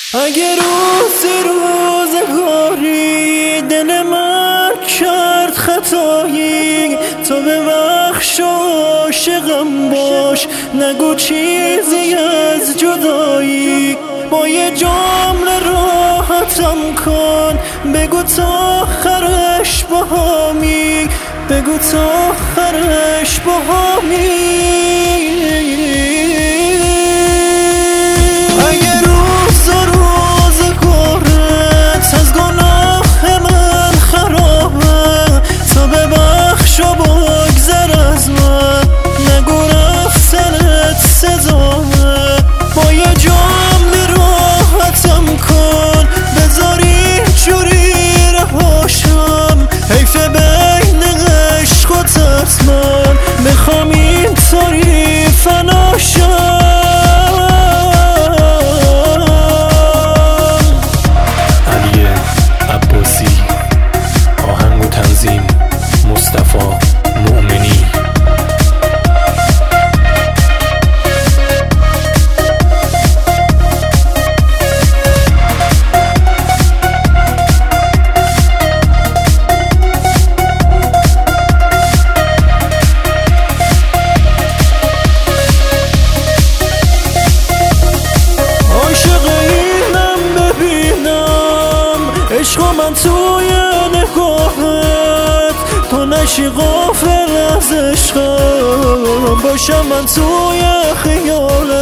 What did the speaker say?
اگه روزگاری دل من کرد خطایی، تو ببخش و عاشقم باش، نگو چیزی از جدایی. با یه جمله راحتم کن، بگو تا آخرش باهامی، بگو تا آخرش باهامی. میخوام اینطوری فنا شم. علی عباسی، آهنگ و تنظیم مصطفی مؤمنی. عشق من توی نگاهت، تو نشی غافل از عشقم، باشم من توی خیالت.